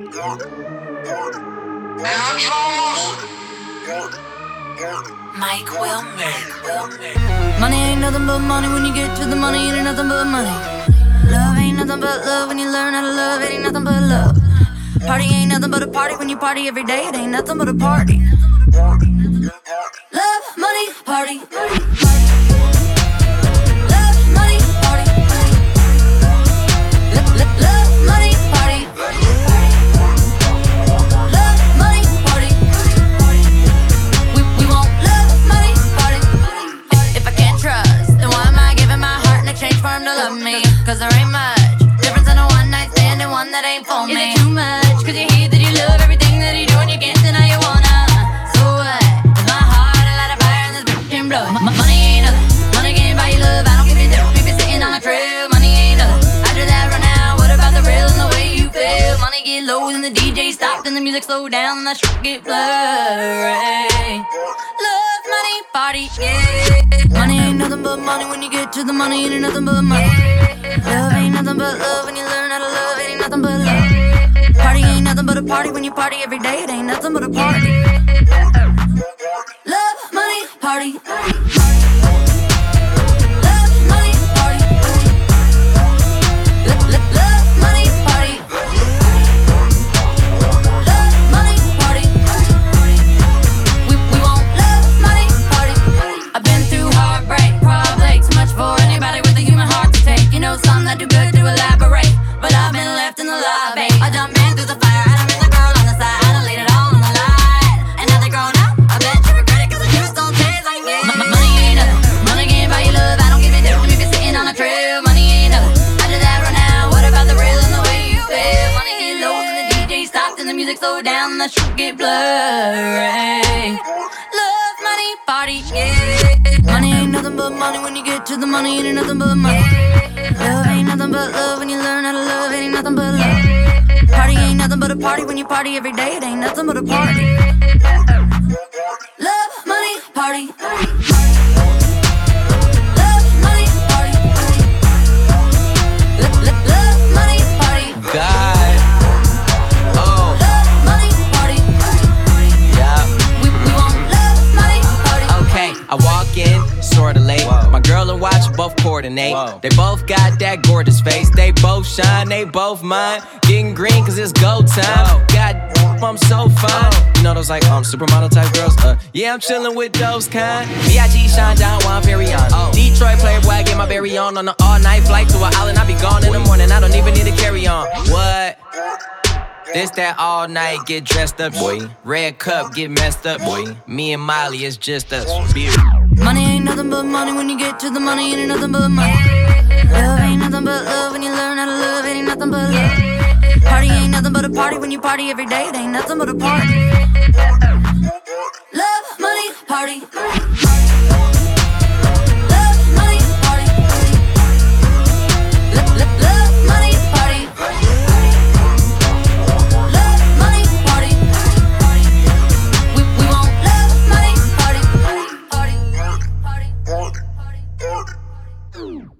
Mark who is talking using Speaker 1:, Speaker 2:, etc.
Speaker 1: Mike will make. Money ain't nothing but money. When you get to the money, it ain't nothing but money. Love ain't nothing but love. When you learn how to love, it ain't nothing but love. Party ain't nothing but a party. When you party every day, it ain't nothing but a party. Love, money, party. Love, money, party. Love, money, party. Love, money, party. We want love, money, party. If I can't trust, then why am I giving my heart in exchange for him to love me? Cause there ain't much difference in a one night stand and one that ain't for me. Is it too much? Cause you hear that you love everything that he do and you can't deny you wanna. So what? Is my heart a light of fire and this bitch can blow? Money ain't nothing. Money can't buy you love. I don't give a damn if you're sitting on a trail. Money ain't nothing. After that run out, what about the real and the way you feel? Money get low and the DJ stopped and the music slow down and that shit get blurry. Love, money, party, yeah. Money ain't nothing but money. When you get to the money, it ain't nothing but money. Love ain't nothing but love. When you learn how to love, it ain't nothing but love. Party ain't nothing but a party. When you party every day, it ain't nothing but a party. Love, money, party. Love, money, party. Love, money, party. Love, money, party. We want love, money, party. I've been through heartbreak, probably too much for anybody with a human heart to take. You know, some that do good to elaborate, but I've been left in the lobby. I jumped in through the fire and I met the girl on the side. I laid it all on the line, and now they're grown up. I bet you regret it cause the juice don't taste like me. Money ain't nothing. Money can't buy you love. I don't give a damn if you're sitting on a trail. Money ain't nothing. After that run out, what about the real and the way you feel? Money get low and the DJ stopped and the music slowed down and the shit get blurry. Love, money, party, yeah. Money ain't nothing but money. When you get to the money, it ain't nothing but money. Love ain't nothing but love. When you learn how to love, it ain't nothing but love. Party ain't nothing but a party. When you party every day, it ain't nothing but a party. Love, money, party. Love, money, party. Love, money, party.
Speaker 2: God. Oh.
Speaker 1: Love, money, party.
Speaker 2: Yeah.
Speaker 1: We want love, money, party.
Speaker 2: Okay, I walk in, sorta late. My girl and watch both coordinate. They both got that gorgeous face. They both shine, they both mine. Getting green cause it's go time. God, I'm so fine. You know those like supermodel type girls? Yeah, I'm chillin' with those kind. B.I.G. shine down while I'm very on. Detroit playboy, I get my berry on an all-night flight to an island. I be gone in the morning, I don't even need to carry on. What? This that all night, get dressed up, boy. Red cup, get messed up, boy. Me and Miley, it's just us.
Speaker 1: Money ain't nothing but money. When you get to the money, it ain't nothing but money. Love ain't nothing but love. When you learn how to love, it ain't nothing but love. Party ain't nothing but a party. When you party every day, it ain't nothing but a party.